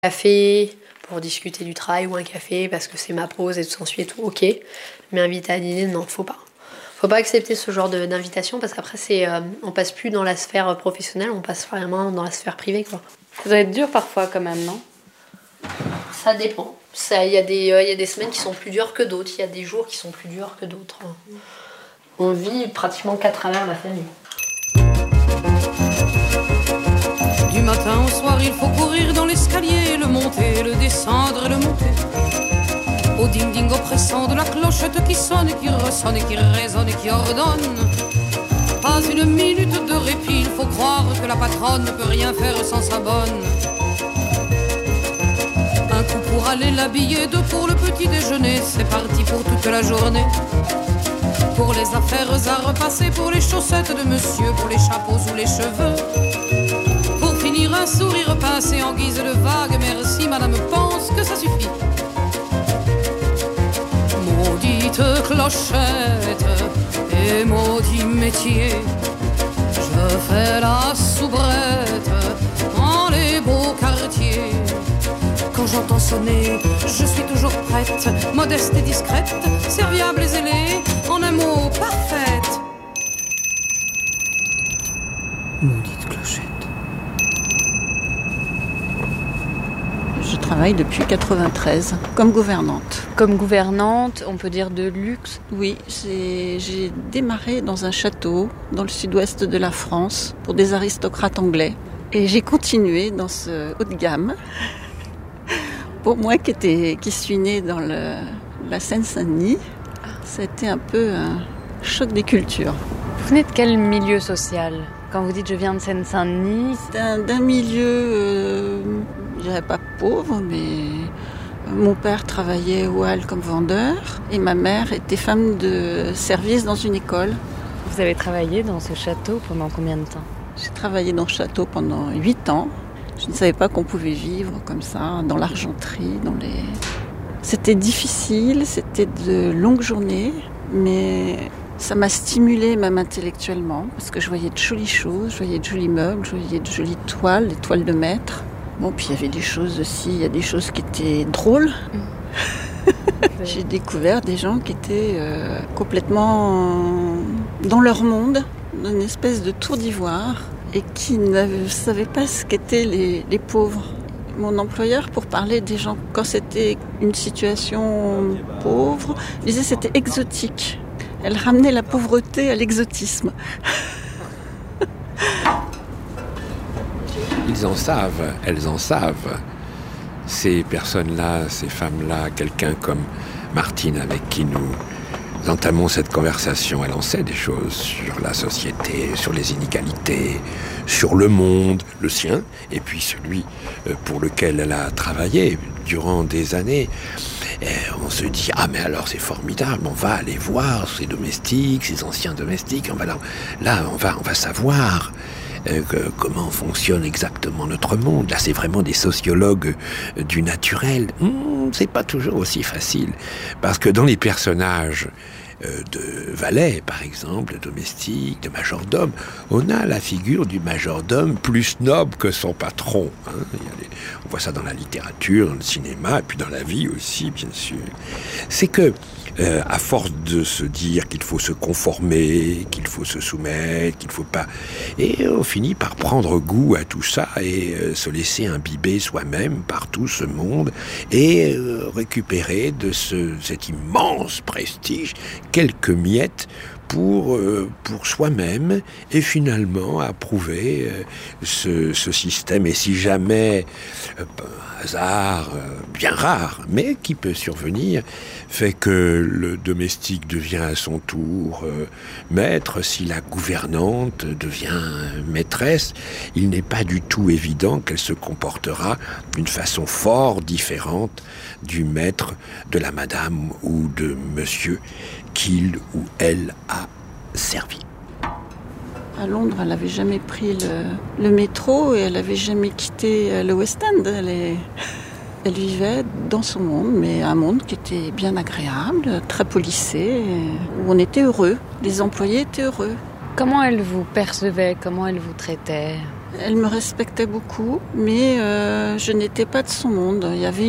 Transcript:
Café pour discuter du travail ou un café parce que c'est ma pause et tout s'ensuit et tout, ok. Mais inviter à dîner, non, faut pas. Faut pas accepter ce genre d'invitation parce qu'après on passe plus dans la sphère professionnelle, on passe vraiment dans la sphère privée, quoi. Ça doit être dur parfois quand même, non ? Ça dépend. Il y a des semaines qui sont plus dures que d'autres, il y a des jours qui sont plus durs que d'autres. On vit pratiquement qu'à travers la famille. Du matin au soir, il faut courir dans l'escalier, le monter, le descendre et le monter. Au ding-ding oppressant de la clochette qui sonne et qui ressonne et qui résonne et qui ordonne. Pas une minute de répit, il faut croire que la patronne ne peut rien faire sans sa bonne. Un coup pour aller l'habiller, deux pour le petit déjeuner, c'est parti pour toute la journée. Pour les affaires à repasser, pour les chaussettes de monsieur, pour les chapeaux ou les cheveux. Pour finir un sourire passé en guise de vague, merci madame, pense que ça suffit. Maudite clochette et maudit métier, je fais la soubrette dans les beaux quartiers. Quand j'entends sonner, je suis toujours prête, modeste et discrète, serviable et zélée, en un mot, parfaite. Maudite clochette. Je travaille depuis 1993 comme gouvernante. Comme gouvernante, on peut dire de luxe. Oui, j'ai démarré dans un château dans le sud-ouest de la France pour des aristocrates anglais. Et j'ai continué dans ce haut de gamme. Pour moi qui suis née dans la Seine-Saint-Denis, c'était un peu un choc des cultures. Vous venez de quel milieu social ? Quand vous dites je viens de Seine-Saint-Denis, d'un milieu, je dirais pas pauvre, mais mon père travaillait au Halles comme vendeur et ma mère était femme de service dans une école. Vous avez travaillé dans ce château pendant combien de temps ? J'ai travaillé dans le château pendant 8 ans. Je ne savais pas qu'on pouvait vivre comme ça, dans l'argenterie, C'était difficile, c'était de longues journées, mais ça m'a stimulée même intellectuellement, parce que je voyais de jolies choses, je voyais de jolis meubles, je voyais de jolies toiles, des toiles de maître. Bon, puis il y avait des choses aussi, il y a des choses qui étaient drôles. J'ai découvert des gens qui étaient complètement dans leur monde, dans une espèce de tour d'ivoire, et qui ne savaient pas ce qu'étaient les pauvres. Mon employeur, pour parler des gens, quand c'était une situation pauvre, disait que c'était exotique. Elle ramenait la pauvreté à l'exotisme. Ils en savent, elles en savent. Ces personnes-là, ces femmes-là, quelqu'un comme Martine avec qui nous entamons cette conversation, elle en sait des choses sur la société, sur les inégalités, sur le monde, le sien, et puis celui pour lequel elle a travaillé durant des années. Et on se dit, ah mais alors c'est formidable, on va aller voir ces domestiques, ces anciens domestiques, on va savoir comment fonctionne exactement notre monde. Là, c'est vraiment des sociologues du naturel. C'est pas toujours aussi facile. Parce que dans les personnages de valets, par exemple, de domestiques, de majordome, on a la figure du majordome plus noble que son patron. On voit ça dans la littérature, dans le cinéma, et puis dans la vie aussi, bien sûr. C'est que à force de se dire qu'il faut se conformer, qu'il faut se soumettre, qu'il faut pas... Et on finit par prendre goût à tout ça et se laisser imbiber soi-même par tout ce monde et récupérer de cet immense prestige quelques miettes pour soi-même et finalement approuver ce système. Et si jamais un hasard bien rare, mais qui peut survenir, fait que le domestique devient à son tour maître, si la gouvernante devient maîtresse, il n'est pas du tout évident qu'elle se comportera d'une façon fort différente du maître, de la madame ou de monsieur qu'il ou elle a servi. À Londres, elle n'avait jamais pris le métro et elle n'avait jamais quitté le West End. Elle vivait dans son monde, mais un monde qui était bien agréable, très policé, où on était heureux. Les employés étaient heureux. Comment elle vous percevait ? Comment elle vous traitait ? Elle me respectait beaucoup, mais je n'étais pas de son monde. Il y avait